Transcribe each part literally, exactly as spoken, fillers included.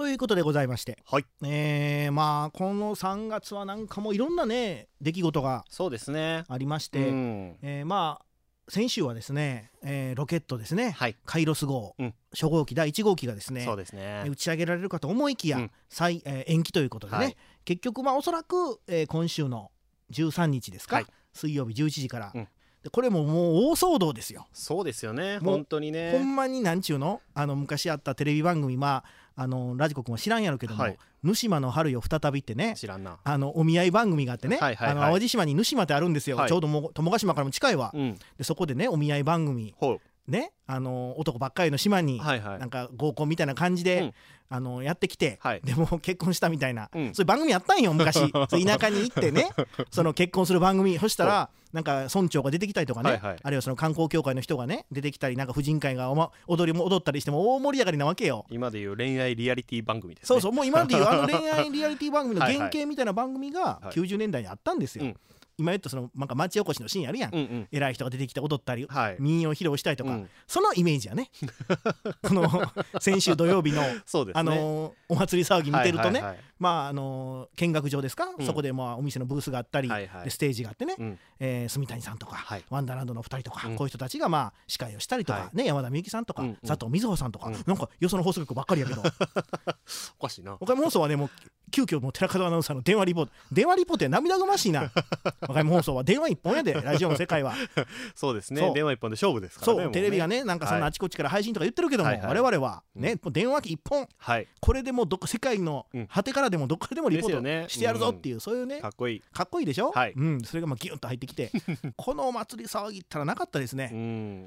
ということでございまして、 はい、 えー、まあこのさんがつはなんかもういろんなね出来事がそうですねありまして、 うん、 えー、まあ先週はですね、えー、ロケットですね、 はい、 カイロス号、 うん、 初号機だいいち号機がですね、 そうですね、 打ち上げられるかと思いきや、 うん再えー延期ということでね、はい、結局まあおそらく、えー、今週のじゅうさんにちですか、はい、水曜日じゅういちじから、うん、でこれももう大騒動ですよ。 そうですよね、本当にね。 ほんまになんちゅうの、あの昔あったテレビ番組、まああのラジコ君は知らんやろけども、はい、ヌシマの春よ再びってね、 知らんな、あのお見合い番組があってね、はいはいはい、あの淡路島にヌシマってあるんですよ、はい、ちょうども友ヶ島からも近いわ、うん、でそこでねお見合い番組ね、あの男ばっかりの島に、はいはい、なんか合コンみたいな感じで、うん、あのやってきて、はい、でも結婚したみたいな、うん、そういう番組あったんよ昔そう田舎に行ってねその結婚する番組、そしたらなんか村長が出てきたりとかね、はいはい、あるいはその観光協会の人がね出てきたり、なんか婦人会がお、ま、踊りも踊ったりしても大盛り上がりなわけよ。 今でいう恋愛リアリティ番組ですね。 そうそう、もう今でいうあの恋愛リアリティ番組の原型みたいな番組がきゅうじゅうねんだいにあったんですよ、はいはい、うん、今言ったそのなんか町おこしのシーンあるやん、うんうん、偉い人が出てきて踊ったり、はい、民謡披露したりとか、うん、そのイメージやねこの先週土曜日の、そうですね、あのー、お祭り騒ぎ見てるとね、はいはいはい、まああのー、見学場ですか、うん、そこでまあお店のブースがあったり、はいはい、でステージがあってね、うん、えー、住谷さんとか、はい、ワンダーランドのふたりとか、うん、こういう人たちがまあ司会をしたりとか、はい、ね、山田美幸さんとか、うんうん、佐藤瑞穂さんとか、うん、なんかよその放送局ばっかりやけどおかしいな。 岡山放送はねもう急遽もう寺門アナウンサーの電話リポート電話リポートで涙ぐましいな岡山放送は電話一本やでラジオの世界はそうですね、電話一本で勝負ですからね。 そう、テレビがねなんかそんなあちこちから配信とか言ってるけども、はいはい、我々はね、うん、電話機一本、はい、これでもうどっか世界の果てからでもどっからでもリポートしてやるぞっていう、うん、そういうね、 かっこいいかっこいいでしょ、はい、うん、それがまあギュンと入ってきてこのお祭り騒ぎったらなかったですね。 うん、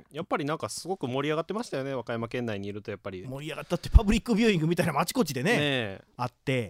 やっぱりなんかすごく盛り上がってましたよね。和歌山県内にいるとやっぱり盛り上がったって、パブリックビューイングみたいなのあちこちで ね, ねあって、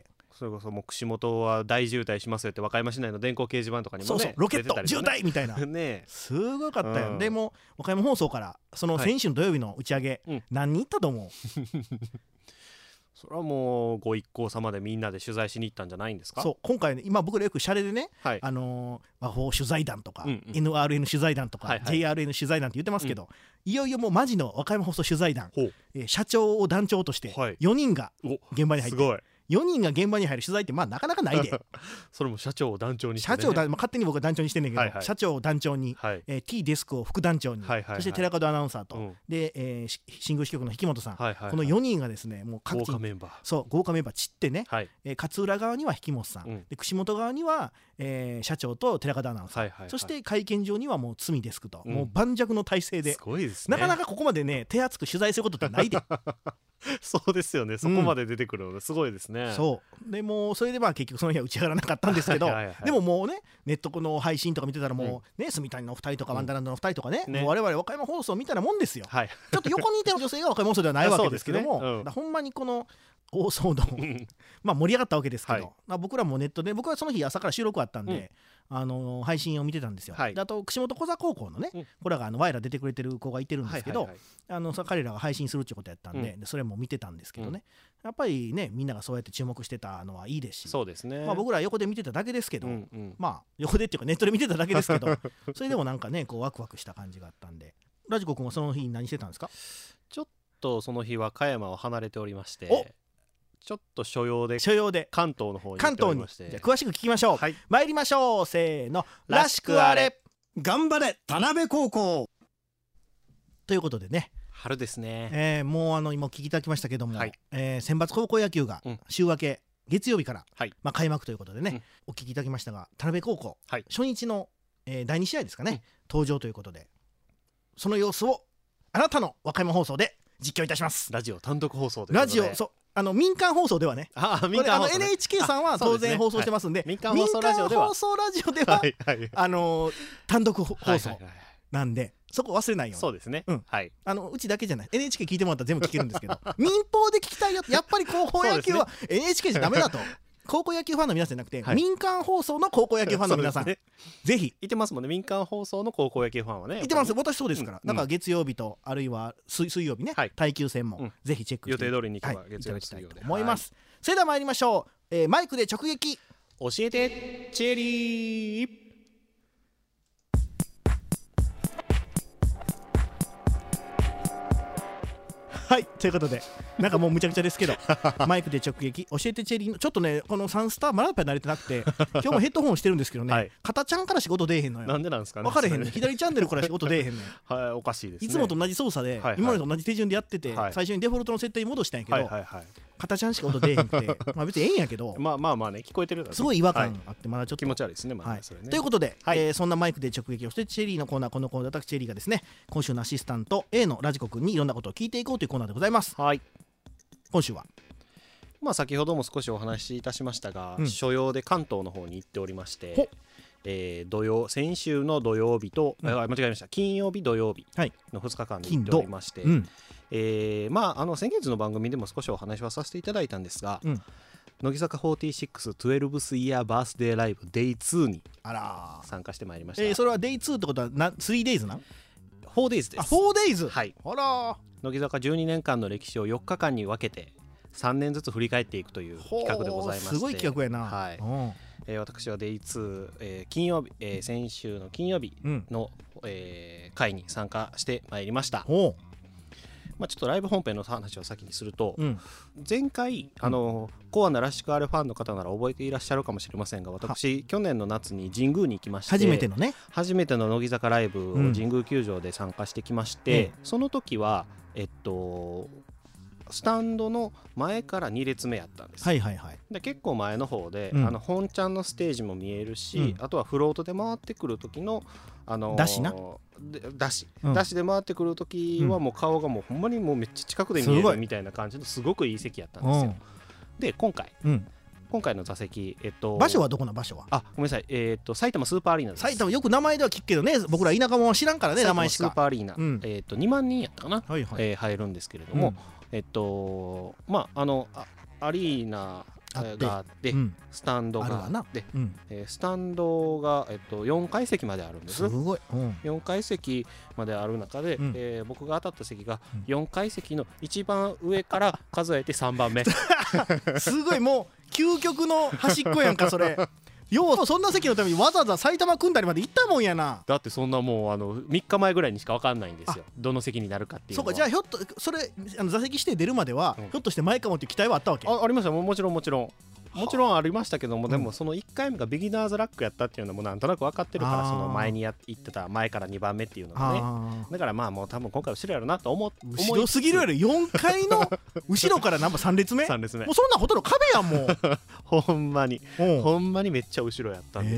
それこそもう串本は大渋滞しますよって和歌山市内の電光掲示板とかにもね、 そうそうロケット渋滞みたいなね、すごかったよ、うん、でも和歌山放送からその先週の土曜日の打ち上げ、はい、何人行ったと思うそれはもうご一行様でみんなで取材しに行ったんじゃないんですか。 そう、今回ね、今僕らよくシャレでね、はい、あのー、和法取材団とか、うんうん、エヌアールエヌ 取材団とか、はいはい、ジェイアールエヌ 取材団って言ってますけど、うん、いよいよもうマジの和歌山放送取材団、えー、社長を団長としてよにんが現場に入って、すごいよにんが現場に入る取材ってまあなかなかないでそれも社長を団長にして、ね、 社長だ、まあ、勝手に僕は団長にしてんねんけど、はいはい、社長を団長に、はい、えー、T デスクを副団長に、はいはいはい、そして寺門アナウンサーと、うん、で、えー、新宮支局の引本さん、はいはいはい、このよにんがですねもう各地豪華メンバー、 そう豪華メンバー散ってね、はい、えー、勝浦側には引本さん、うん、で串本側には、えー、社長と寺門アナウンサー、はいはいはい、そして会見場にはもう罪デスクと、うん、もう盤石の体制で、 すごいですね、 なかなかここまでね手厚く取材することってないでそうですよね、そこまで出てくるのですごいですね、 うん、そうでもうそれでまあ結局その日は打ち上がらなかったんですけどはいはい、はい、でももうねネットの配信とか見てたらもう、うん、ね、住谷のふたりとかワンダーランドのふたりとか ね,、うん、ね、もう我々和歌山放送みたいなもんですよ、はい、ちょっと横にいてる女性が和歌山放送ではないわけですけども、ね、うん、ほんまにこの大騒動まあ盛り上がったわけですけど、はい、まあ、僕らもネットで、僕はその日朝から収録あったんで、うん、あのー、配信を見てたんですよ、はい、であと串本小座高校のね、うん、これがあのワイラ出てくれてる子がいてるんですけど、はいはいはい、あの彼らが配信するっていうことやったんで、うん、でそれも見てたんですけどね、うん、やっぱりねみんながそうやって注目してたのはいいですし、 そうですね、 まあ、僕ら横で見てただけですけど、うんうん、まあ横でっていうかネットで見てただけですけどそれでもなんかねこうワクワクした感じがあったんで、ラジコ君はその日に何してたんですか。 ちょっとその日は加山を離れておりまして、ちょっと所用で所用で関東の方に行っておりまして、 関東にじゃあ詳しく聞きましょう、はい、参りましょう、せーの、 らしくあれ、 頑張れ田辺高校ということでね、 春ですね、 えー、もうあの今お聞きいただきましたけども、はい、えー、選抜高校野球が週明け、うん、月曜日から、はい、まあ、開幕ということでね、うん、お聞きいただきましたが、田辺高校、はい、初日の、えー、だいに試合ですかね、うん、登場ということで、その様子をあなたの和歌山放送で実況いたします。 ラジオ単独放送ということで、 ラジオ、そう、あの民間放送ではね、 ああ民間放送ね、 これあの エヌエイチケー さんは当然放送してますんで、 はい、民間放送ラジオでは、 民間放送ラジオでは、はいはい、あのー、単独放送なんで、はいはいはい、そこ忘れないように。 そうですね、 うん、 はい、 あのうちだけじゃない、 エヌエイチケー 聞いてもらったら全部聞けるんですけど民放で聞きたいよ、やっぱり高校野球は エヌエイチケー じゃダメだと高校野球ファンの皆さんじゃなくて、はい、民間放送の高校野球ファンの皆さん、ね、ぜひいてますもんね、民間放送の高校野球ファンはね、 いてます、私そうですから、うん、だから月曜日とあるいは 水, 水曜日ね、はい、耐久戦も、うん、ぜひチェックして予定通りに行けば、 はい、 月曜日いただきたいと思います、はい、それでは参りましょう、えー、マイクで直撃教えてチェリー。 はいということでなんかもうむちゃくちゃですけどマイクで直撃教えてチェリーのちょっとねこのさんスターまだやっぱり慣れてなくて今日もヘッドホンしてるんですけどね、はい、片ちゃんから仕事出えへんのよ。 なんでなんですかね。 分かれへんね左チャンネルから仕事出えへんのよはいおかしいですね。 いつもと同じ操作で、はいはい、今までと同じ手順でやってて、はい、最初にデフォルトの設定に戻したんやけど、はいはいはい、片ちゃんしか音出えへんくてまあ別にええんやけどまあまあまあね聞こえてるすごい違和感あってまだちょっと気持ち悪いですね、まあ、 はいそれねということで、 はいえー、そんなマイクで直撃をしてチェリーのコーナーこのコーナー私チェリーがですね今週のアシスタント A のラジコ君にいろんなことを聞いていこうというコーナーでございます。 はい今週はまあ先ほども少しお話しいたしましたが、うん、所用で関東の方に行っておりましてえー、土曜先週の土曜日と、うん、間違えました金曜日土曜日のふつかかんに行っておりまして、はいうんえー、まああの先月の番組でも少しお話はさせていただいたんですが、うん、乃木坂フォーティーシックス トゥエルブス イヤーバースデーライブ デイツー に参加してまいりました。 えー、それは デイツー ってことはな スリーデイズ なんフォーデイズ です。 あ フォーデイズはい。 あら乃木坂じゅうにねんかんの歴史をよっかかんに分けてさんねんずつ振り返っていくという企画でございまして、 すごい企画やな。 はい。えー、私は デイツー、えー、金曜日、えー、先週の金曜日の、うんえー、会に参加してまいりました。まあ、ちょっとライブ本編の話を先にすると、うん、前回あの、うん、コアなラシカールファンの方なら覚えていらっしゃるかもしれませんが私去年の夏に神宮に行きまして初めてのね初めての乃木坂ライブを神宮球場で参加してきまして、うん、その時はえっとスタンドの前からに列目やったんです、 はいはいはい、 で結構前の方で、うん、あの本ちゃんのステージも見えるし、うん、あとはフロートで回ってくる時のあのー、 ダッシュなダッシュ、うん、ダッシュで回ってくる時はもう顔がもうほんまにもうめっちゃ近くで見えるみたいな感じのすごくいい席やったんですよ。で今回、うん、今回の座席、えっと、 場所はどこな場所はあごめんなさい、えー、っと埼玉スーパーアリーナです。 埼玉よく名前では聞くけどね僕ら田舎者は知らんからね名前しか。 スーパーアリーナ、うん、えー、っとにまんにんやったかな、はいはいえー、入るんですけれども、うんえっとまああのあアリーナがあって、うん、スタンドがあって、うんえー、スタンドが、えっと、よんかい席まであるんです。 すごい、うん、 よんかい席まである中で、うんえー、僕が当たった席がよんかい席の一番上から数えてさんばんめすごいもう究極の端っこやんかそれようそんな席のためにわざわざ埼玉組んだりまで行ったもんやな。 だってそんなもうあのみっかまえぐらいにしか分かんないんですよどの席になるかっていうのは。 そうかじゃあひょっとそれあの座席指定出るまでは、うん、ひょっとして前かもっていう期待はあったわけ。 あ, ありましたももちろんもちろんもちろんありましたけども、でもそのいっかいめがビギナーズラックやったっていうのもなんとなく分かってるからその前にや行ってた前からにばんめっていうのがねだからまあもう多分今回後ろやろなと思って後ろすぎるやろよんかいの後ろから何番さん列目さん列目もうそんなほとんど壁やんもうほんまにほんまにめっちゃ後ろやったんです。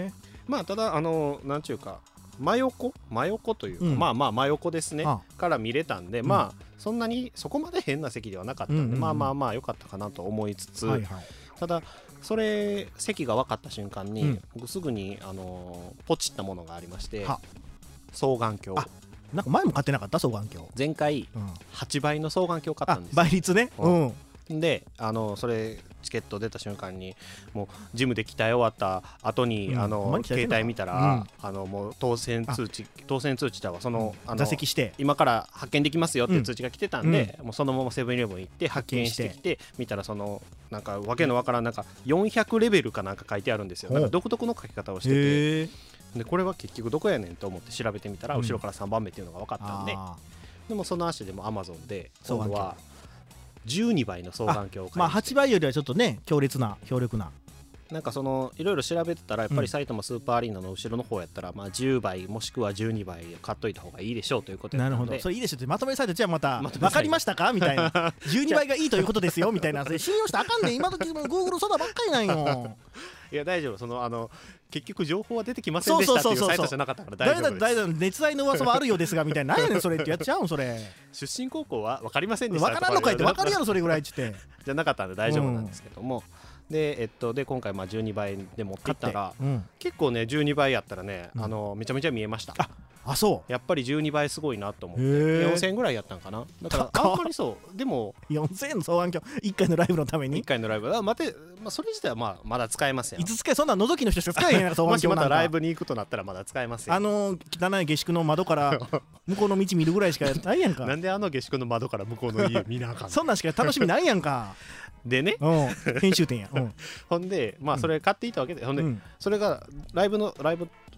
まあただあのなんちゅうか真横真横というか、うん、まあまあ真横ですねから見れたんで、うん、まあそんなにそこまで変な席ではなかったんで、うんうんうん、まあまあまあ良かったかなと思いつつ、はいはい、ただそれ席が分かった瞬間に、うん、僕すぐに、あのー、ポチったものがありまして双眼鏡。 あなんか前も買ってなかった双眼鏡。 前回、うん、はちばいの双眼鏡を買ったんです。 倍率ね、うんうん、であのそれチケット出た瞬間にもうジムで鍛え終わった後に、うん、あの携帯見たら、うん、あのもう当選通知当選通知だわその、 うん、あの座席して今から発券できますよっていう通知が来てたんで、うん、もうそのままセブンイレブン行って発券してきて見たらそのなんかわけのわからんなんかよんひゃくレベルかなんか書いてあるんですよ。なんか独特の書き方をしててでこれは結局どこやねんと思って調べてみたら、うん、後ろからさんばんめっていうのが分かったんで、でもその足でも Amazon で今度はじゅうにばいの双眼鏡を買いました。 まあはちばいよりはちょっとね強烈な強力ななんかそのいろいろ調べてたらやっぱり埼玉スーパーアリーナの後ろの方やったらまあじゅうばいもしくはじゅうにばい買っといた方がいいでしょうということで。 なるほどそれいいでしょってまとめサイトじゃあまた分かりましたかみたいなじゅうにばいがいいということですよみたいなそれ信用したらあかんねん今時 Google ソダばっかりなんよいや大丈夫そのあの結局情報は出てきませんでしたっていうサイトじゃなかったから大丈夫です。 誰だ熱愛の噂はあるようですがみたいな何やねんそれってやっちゃうんそれ出身高校は分かりませんでした分からんのかいって分かるやろそれぐらいっつってじゃなかったんで大丈夫なんですけども、うん、でえっとで今回まあじゅうにばいで持っていったら、うん、結構ねじゅうにばいやったらね、うん、あのめちゃめちゃ見えました。 ああそうやっぱりじゅうにばいすごいなと思ってよんせんえんぐらいやったんかな。だからあんまりそうでもよんせんえんの双眼鏡いっかいのライブのためにいっかいのライブだ待て、まあ、それ自体はまあまだ使えますよ。 いつ使えそんな覗きの人しか使えへんやん双眼鏡なんかもしまたライブに行くとなったらまだ使えますよ。 あの汚い下宿の窓から向こうの道見るぐらいしかないやんかなんであの下宿の窓から向こうの家見なあかんそんなんしか楽しみないやんかでね、 うん、編集点や、うん、 ほんでまあそれ買っていたわけで、うん、ほんで、うん、それがライブのライブ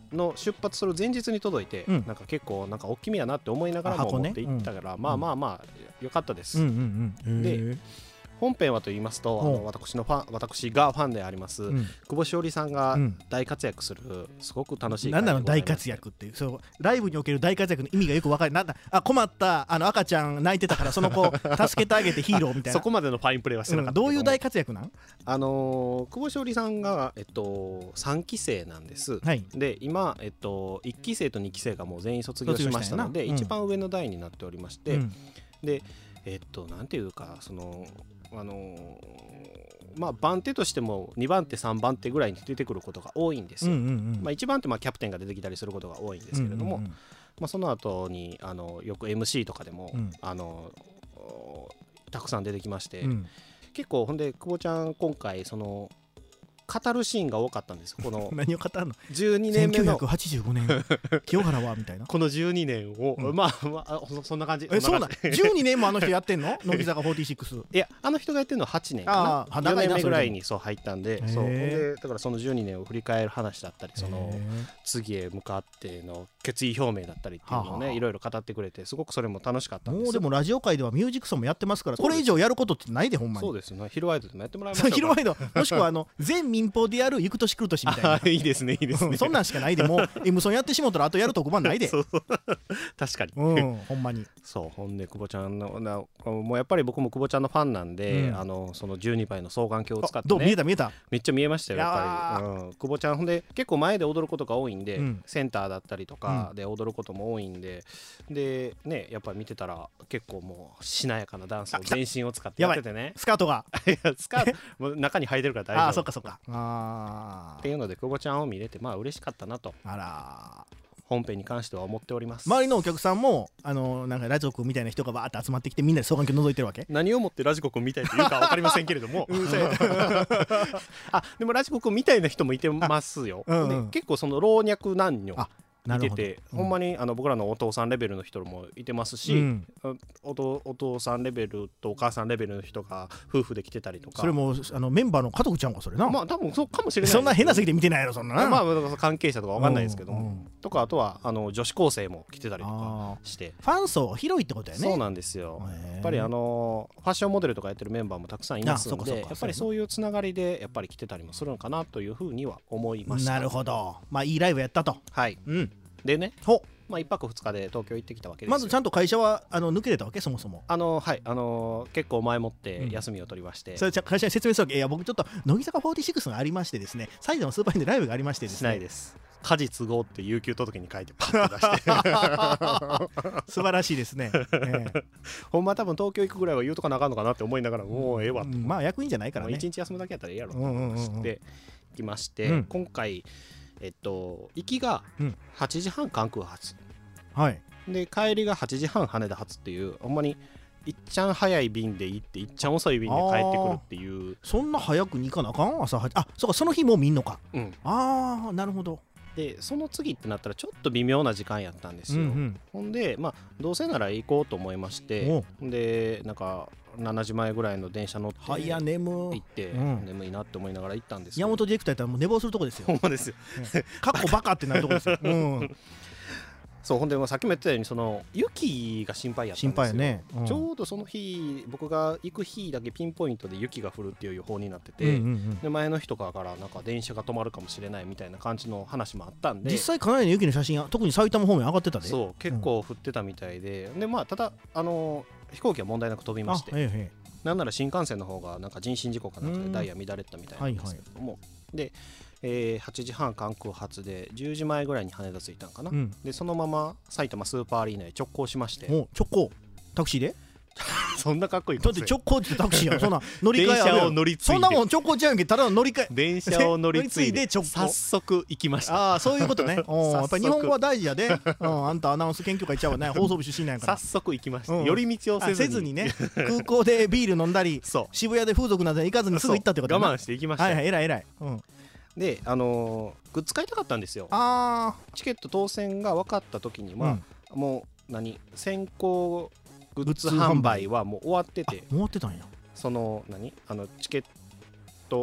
の出発する前日に届いて、うん、なんか結構なんか大きめやなって思いながらも持って行ったから、ねうん、まあまあまあ良かったです、うんうんうん、で本編はと言いますと、あの私のファン私がファンであります、うん、久保しおりさんが大活躍する、うん、すごく楽しい何なの大活躍っていう、そうライブにおける大活躍の意味がよく分かる。なんだあ困ったあの赤ちゃん泣いてたからその子助けてあげてヒーローみたいなそこまでのファインプレーはしてなかった、 うん、どういう大活躍なん？ あのー、久保しおりさんが、えっと、さんき生なんです、はい、で今、えっと、いっき生とにき生がもう全員卒業しましたので、うん、一番上の代になっておりまして、うん、でえっとなんていうかそのあのー、まあ番手としてもにばん手さんばん手ぐらいに出てくることが多いんですよ、うんうんうんまあ、いちばん手まあキャプテンが出てきたりすることが多いんですけれども、うんうんうんまあ、その後にあのよく エムシー とかでも、うん、あのたくさん出てきまして、うん、結構ほんで久保ちゃん今回その語るシーンが多かったんですよ。この何を語るの？ じゅうにねんめのせんきゅうひゃくはちじゅうごねん清原はみたいなこのじゅうにねんを、うん、まあ、まあ、そんな感じ。 えそうなんじゅうにねんもあの人やってんの？乃木坂フォーティーシックス。 いやあの人がやってるのははちねんかな。よねんめぐらいにそう入ったんで、そうでだからそのじゅうにねんを振り返る話だったり、その次へ向かっての決意表明だったりっていうのをね、いろいろ語ってくれて、すごくそれも楽しかったんです。 もうでもラジオ界ではミュージックソンもやってますから、これ以上やることってないでほんまに。 そうですね。ヒルワイドでもやってもらいましょうか。 ヒルワイドもしくはあの全民放でやる行く年来る年みたいな。 いいですねいいですね。 そんなんしかないで、もう M ソンやってしもったらあとやる特番ないで。 そうそう確かに、 うん、ほんまに。 そうほんで久保ちゃんのなもうやっぱり僕も久保ちゃんのファンなんで、うん、あのそのじゅうにばいの双眼鏡を使って、ね、 どう見えた見えためっちゃ見えましたよやっぱり、うん、久保ちゃんほんで結構前で踊ることが多いんで、うん、センターだったりとかで踊ることも多いんで、うん、でねやっぱり見てたら結構もうしなやかなダンスを全身を使ってやっててね。 スカートがいやスカートもう中に履いてるから大丈夫。 あそっかそっかあっていうので久保ちゃんを見れてまあ嬉しかったなと。 あら本編に関しては思っております。 周りのお客さんもあのなんかラジオ君みたいな人がバーって集まってきてみんなで双眼鏡覗いてるわけ？ 何をもってラジコ君みたいというか分かりませんけれどもあでもラジコ君みたいな人もいてますよ、うんうん、で結構その老若男女いてて、うん、ほんまにあの僕らのお父さんレベルの人もいてますし、うん、お, とお父さんレベルとお母さんレベルの人が夫婦で来てたりとか。 それもあのメンバーの家族ちゃんかそれな。 まあ多分そうかもしれない。 そんな変な席で見てないやろそんなな。 まあ関係者とか分かんないですけども、うんうん、とかあとはあの女子高生も来てたりとかしてファン層広いってことやね。 そうなんですよ。やっぱりあのファッションモデルとかやってるメンバーもたくさんいますので、やっぱりそういうつながりでやっぱり来てたりもするのかなというふうには思いました。 なるほど。まあいいライブやったと。 はい、うんでね、まあ、いっぱくふつかで東京行ってきたわけですよ。 まずちゃんと会社はあの抜けれたわけそもそも。 あのはいあのー、結構前もって休みを取りまして、うん、 それじゃ会社に説明するわけ。いや僕ちょっと乃木坂フォーティーシックスがありましてですね、埼玉スーパーインでライブがありましてですね。 しないです。家事都合って有給届に書いてパッと出して素晴らしいですね、えー、 ほんま多分東京行くぐらいは言うとかなあかんのかなって思いながら、もうええわと、 うん、まあ役員じゃないからね、 いちにち休むだけやったらええやろと思いまして行きまして、うん、今回えっと行きがはちじはん関空発、 うん、はいで帰りがはちじはん羽田発っていう、ほんまにいっちゃん早い便で行っていっちゃん遅い便で帰ってくるっていう。 そんな早くに行かなあかん朝はちあそうかその日もう見んのか、 うん、 ああなるほど。 でその次ってなったらちょっと微妙な時間やったんですよ、うんうん、ほんでまあどうせなら行こうと思いまして、でなんかしちじまえぐらいの電車乗って行って、うん、眠いなって思いながら行ったんですよ。 山本ディレクターやったらもう寝坊するとこですよ。 ほんまですよ、 かっこバカってなるとこですよ、うん、 そうほんでさっきも言ったようにその雪が心配やったんですよ。 心配ね、うん、 ちょうどその日僕が行く日だけピンポイントで雪が降るっていう予報になってて、うんうんうん、で前の日とかからなんか電車が止まるかもしれないみたいな感じの話もあったんで、 実際かなりの雪の写真特に埼玉方面上がってたで。 そう結構降ってたみたいで、うん、でまあただあの飛行機は問題なく飛びまして、 へえへえ、 なんなら新幹線の方がなんか人身事故かなんかでダイヤ乱れたみたいなんですけども、はいはい、でえー、はちじはん関空発でじゅうじまえぐらいに羽田着いたんかな、うん、でそのまま埼玉スーパーアリーナへ直行しまして。 お直行タクシーでそんなかっこいいだって直行ってタクシーやんそんな乗り換え電車を乗り継いでそんなもん直行ちゃうんけただの乗り換え電車を乗り継いで直行早速行きました。 ああそういうことねおやっぱり日本語は大事やで、うん、あんたアナウンス研究会ちゃうわね放送部出身なんやから早速行きました、うん、寄り道をせずにせずにね空港でビール飲んだり渋谷で風俗などに行かずにすぐ行ったってこと我慢して行きました。 はいはい偉い偉い、うん、 であのー、グッズ買いたかったんですよ。 あチケット当選が分かった時には、うん、もう何先行グッズ販売はもう終わってて終わってたんや。 その何あのチケット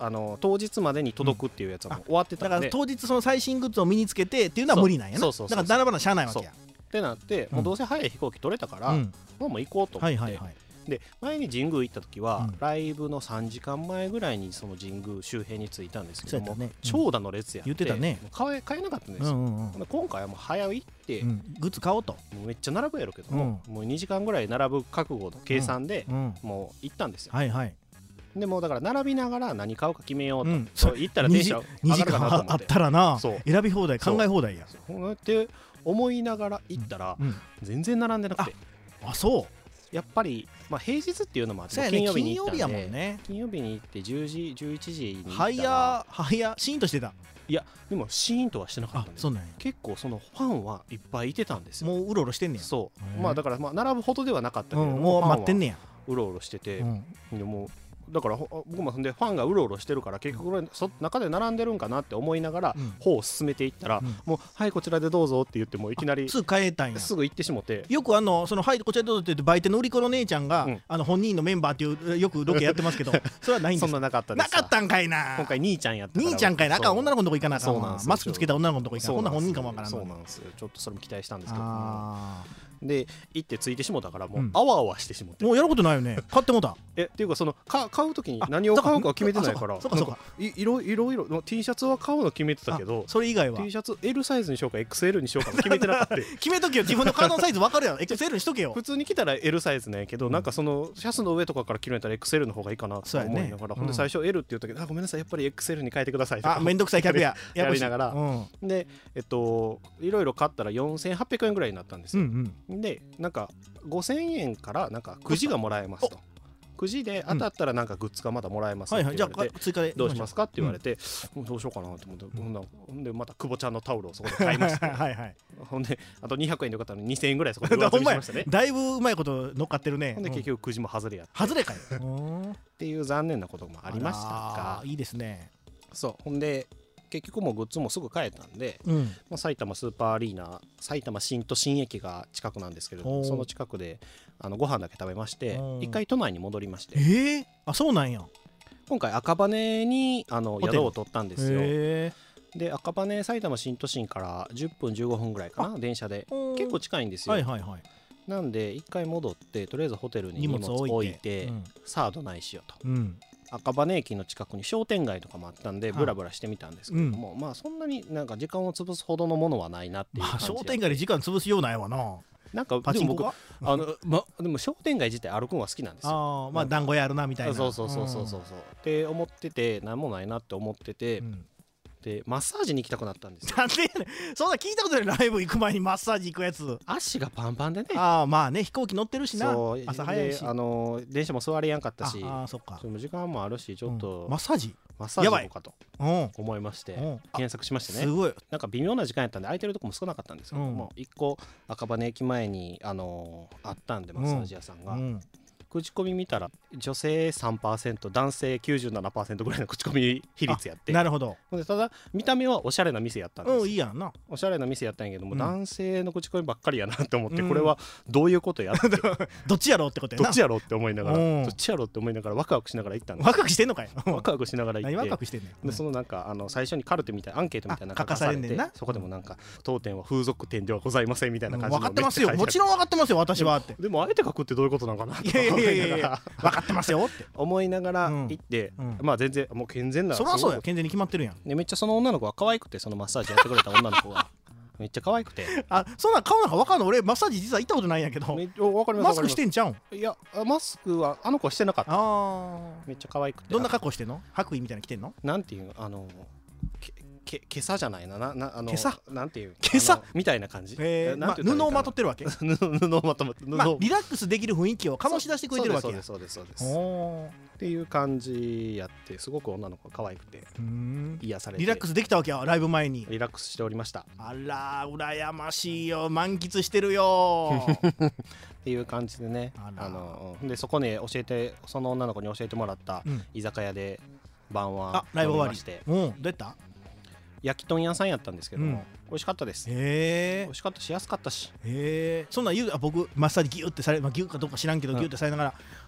あの当日までに届くっていうやつはもう終わってたんで、 だから当日その最新グッズを身につけてっていうのは無理なんやな。 そうそうそうそう、 だから並ばなしゃあないわけやってなって、もうどうせ早い飛行機取れたから、うん、もうもう行こうと思って、はいはいはい、で前に神宮行った時は、うん、ライブのさんじかんまえぐらいにその神宮周辺に着いたんですけども、ね、長蛇の列やって、言ってたね、買え、買えなかったんですよ、うんうんうん、今回はもう早行って、うん、 グッズ買おうと、 もうめっちゃ並ぶやろうけども、うん、もうにじかんぐらい並ぶ覚悟の計算で、うん、もう行ったんですよ、はいはい、でもだから並びながら何買うか決めようと、うん、そう行ったら電車上がるかなと思って、にじかんあったらな、選び放題考え放題やって思いながら行ったら、うん、全然並んでなくて、 ああそうやっぱり、まあ、平日っていうのもあって、 ね、金曜日に行ったんで、 金曜日やもんね、金曜日に行ってじゅうじじゅういちじに行ったら早早シーンとしてた。 いやでもシーンとはしてなかったんで、そうなんや、結構そのファンはいっぱいいてたんですよ。 もううろうろしてんねや。 そうまあだからまあ並ぶほどではなかったけど、うん、 もう待ってんねや、 うろうろしてて、うん、でもだから僕もそんでファンがうろうろしてるから結局そ中で並んでるんかなって思いながら方を進めていったら、うん、もうはいこちらでどうぞって言ってもいきなりすぐ変えたんや、 すぐ行ってしもて、 よくあのそのはいこちらでどうぞって言って売店の売り子の姉ちゃんが、うん、あの本人のメンバーっていうよくロケやってますけどそれはないんですか。 そんななかったです。 なかったんかいな。 今回兄ちゃんやったから、 兄ちゃんかいな、あかん、女の子のとこ行かなあかんわ、マスクつけた女の子のとこ行かな、こんな本人かもわからん。 そうなんですよ、ちょっとそれも期待したんですけど、で行ってついてしもたからもうあわあわしてしもって、 もうやることないよね。買ってもたえっていうかそのか買うときに何を買うか決めてないから、 そうかそうか、 いろいろいろ T シャツは買うの決めてたけど、 それ以外は T シャツ L サイズにしようか エックスエル にしようか決めてなかった決めとけよ、自分の体のサイズ分かるやろエックスエル にしとけよ。 普通に着たら L サイズなんやけど、なんかそのシャツの上とかから着るんやったら エックスエル の方がいいかなと思いながら、ほんで最初 L って言ったけど、あごめんなさいやっぱり エックスエル に変えてくださいとか、 あめんどくさい客ややりながら、でえっといろいろ買ったらよんせんはっぴゃくえんぐらいになったんですよ。でなんかごせんえんからなんかくじがもらえますと、くじで当たったらなんかグッズがまだもらえますって言われて、追加でどうしますかって言われて、どうしようかなと思って、ほんでまた久保ちゃんのタオルをそこで買いましたほんであとにひゃくえんでよかったのににせんえんぐらいそこで上積みしましたねだいぶうまいこと乗っかってるね。 ほんで結局くじも外れやって、 外れかよっていう残念なこともありましたが、 いいですね。 そうほんで結局もうグッズもすぐ買えたんで、うん、まあ、埼玉スーパーアリーナ、埼玉新都心駅が近くなんですけれども、その近くであのご飯だけ食べまして、一回都内に戻りまして、 えー、あそうなんや。 今回赤羽にあの宿を取ったんですよ。で赤羽埼玉新都心からじゅっぷんじゅうごふんぐらいかな、電車で結構近いんですよ、はいはいはい、なんで一回戻ってとりあえずホテルに荷物置いて、うん、さあどないしようと、うん、赤羽駅の近くに商店街とかもあったんでブラブラしてみたんですけども、うん、まあそんなになんか時間を潰すほどのものはないなっていう感じで、 まあ、商店街で時間潰すようないわな。 なんかでも僕あの、ま、でも商店街自体歩くのは好きなんですよ。 あまあ団子屋あるなみたいな。 そうそうそうそうそうそうって思ってて、何もないなって思ってて、うん、でマッサージに行きたくなったんですよ。 なんでやねん、そんな聞いたことない。ライブ行く前にマッサージ行くやつ。 足がパンパンでね。 ああまあね、飛行機乗ってるしな、朝早いし、 あのー、電車も座りやんかったし、 ああそっか、 その時間もあるしちょっと、 うん、マッサージマッサージ行こうかと思いまして検索しましてね、 すごいなんか微妙な時間やったんで空いてるとこも少なかったんですけども、いっこ赤羽駅前に、あのー、あったんでマッサージ屋さんが、うんうん、口コミ見たら女性 さんパーセント 男性 きゅうじゅうななパーセント ぐらいの口コミ比率やって、 なるほど。 でただ見た目はおしゃれな店やったんです。 うん、いいやんな。 おしゃれな店やったんやけども、うん、男性の口コミばっかりやなって思って、うん、これはどういうことやってどっちやろうってことやな。 どっちやろうって思いながら、どっちやろうって思いながらワクワクしながら行ったんです。 ワクワクしてんのかよワクワクしながら行って、 何ワクワクしてんねん、うん、 でそのなんかあの最初にカルテみたいなアンケートみたいなのが書かされて、書かされんねんな。そこでもなんか当店は風俗店ではございませんみたいな感じの、 分かってますよ、もちろん分かってますよ私はって。 でもあえて書くってどういうことなのかな。 いやいやいやいやいや分かってますよって思いながら行って、うんうん、まあ全然もう健全な、 そりゃそうや、健全に決まってるやん。 でめっちゃその女の子は可愛くて、そのマッサージやってくれた女の子がめっちゃ可愛くてあ、そんな顔なんか分かんの。俺マッサージ実は行ったことないんやけど。め分かります。マスクしてんちゃうん。 いやマスクはあの子はしてなかった。あめっちゃ可愛くて。 どんな格好してんの。白衣みたいな着てんの。 なんていうあのけけ今朝じゃないな、ななあの今朝なんていう今朝みたいな感じ、 えーまあ、布をまとってるわけ布をまとって、 まあ、リラックスできる雰囲気を醸し出してくれてるわけや。 そうですそうですそうですっていう感じやって、すごく女の子が可愛くて癒されて、 リラックスできたわけや。ライブ前にリラックスしておりました。 あら羨ましいよ、満喫してるよっていう感じでね、ああのでそこに教えて、その女の子に教えてもらった居酒屋で晩はライブ終わりして、うん、どうやった。 焼き豚屋さんやったんですけども、うん、美味しかったです。へえ、美味しかったし安かったし。 へえ、そんなん言う、あ僕マッサージギュってされ、まあ、ギュかどうか知らんけど、うん、ギュってされながら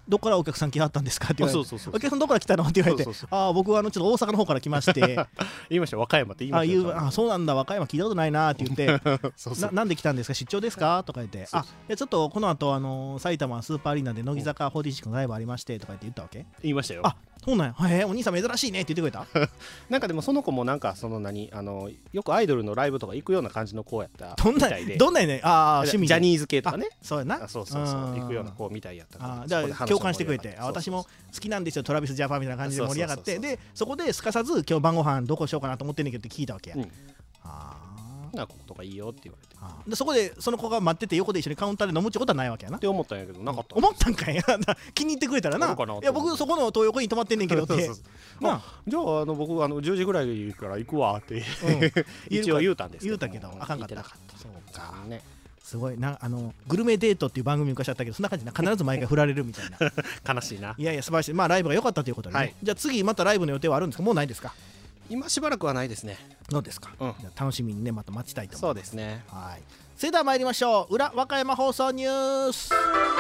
どっからお客さん来はったんですかって言われて、お客さんどこから来たのって言われて、ああ僕はあのちょっと大阪の方から来まして言いました和歌山って言いました。 ああそうなんだ、和歌山聞いたことないなって言ってそうそう な, なんで来たんですか、出張ですかとか言って、あいやちょっとこの後あの埼玉スーパーアリーナで乃木坂フォーティーシックスのライブありましてとか言って言ったわけ。 言いましたよ。 あそうなんや、へえお兄さん珍しいねって言ってくれたなんかでもその子もなんかその何あのよくアイドルのライブとか行くような感じの子やったみたいで、 どんなやねん、ああ趣味ジャニーズ系とかね、 そうやな、 そうそうそう行くような子みたいやったから、 あじゃあ共感してくれて、あ私も好きなんですよトラビスジャパンみたいな感じで盛り上がって、でそこですかさず今日晩ご飯どこしようかなと思ってんねんけどって聞いたわけや、うん、ああこことかいいよって言われて、 あでそこでその子が待ってて横で一緒にカウンターで飲むってことはないわけやなって思ったんやけどなかった、 思ったんかい気に入ってくれたらな、いや僕そこの東横に泊まってんねんけどってまあじゃああの僕あのじゅうじぐらいから行くわって一応言うたんですけど、 言うたけどあかんかった。 そうかね、 すごいな、あのグルメデートっていう番組昔あったけど、そんな感じな、必ず毎回振られるみたいな悲しいな。 いやいや素晴らしい、まあライブが良かったということでね、はい、じゃあ次またライブの予定はあるんですか、もうないですか。 今しばらくはないですね。 どうですか、うん、じゃ楽しみにねまた待ちたいと思います。 そうですね。 はい、それでは参りましょう。裏和歌山放送ニュース。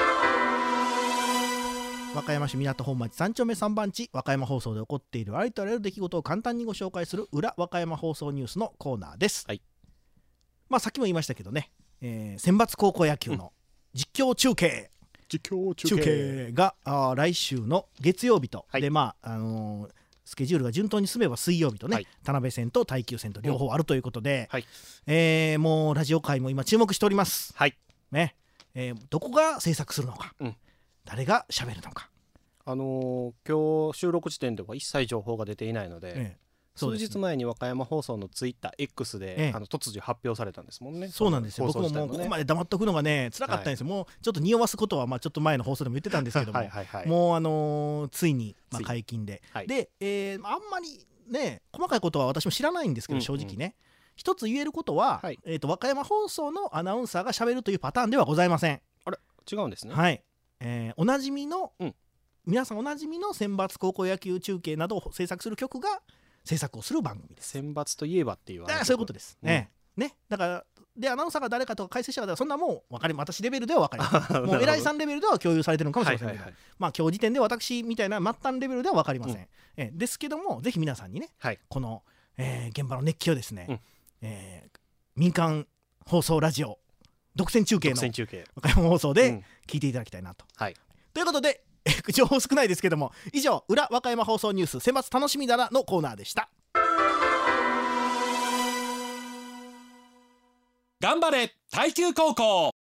和歌山市港本町さん丁目さん番地、和歌山放送で起こっているありとあらゆる出来事を簡単にご紹介する裏和歌山放送ニュースのコーナーです。はい、まあさっきも言いましたけどね、えー、選抜高校野球の実況中継、 うん、実況中継、 中継があ来週の月曜日と、はい、でまああのースケジュールが順当に進めば水曜日とね、はい、田辺戦と耐久戦と両方あるということで、はい、えー、もうラジオ界も今注目しております、はいねえー、どこが制作するのか、うん、誰が喋るのか、 あのー、今日収録時点では一切情報が出ていないので、ええ数日前に和歌山放送のツイッター X で、ええ、あの突如発表されたんですもんね。 そうなんですよ、僕ももうここまで黙っとくのがね辛かったんですよ、はい、もうちょっと匂わすことはまあちょっと前の放送でも言ってたんですけどもはいはい、はい、もうあのー、ついにまあ解禁で、はい、で、えー、あんまりね細かいことは私も知らないんですけど、正直ね、うんうん、一つ言えることは、はい、えーと和歌山放送のアナウンサーが喋るというパターンではございません。 あれ違うんですね。 はい、えー、おなじみの、うん、皆さんおなじみの選抜高校野球中継などを制作する局が制作をする番組です。 選抜といえばっていう、 そういうことです、うん、ね, ねだからでアナウンサーが誰かとか解説者が誰かそんなもう分かり私レベルでは分かりますもう偉いさんレベルでは共有されてるのかもしれませんけど、はいはいはい、まあ今日時点で私みたいな末端レベルでは分かりません、うん、えですけどもぜひ皆さんにね、はい、この、えー、現場の熱気をですね、うんえー、民間放送ラジオ独占中継の和歌山放送で聞いていただきたいなと、うんはい、ということで情報少ないですけども、以上裏和歌山放送ニュース選抜楽しみだなのコーナーでした。 頑張れ耐久高校。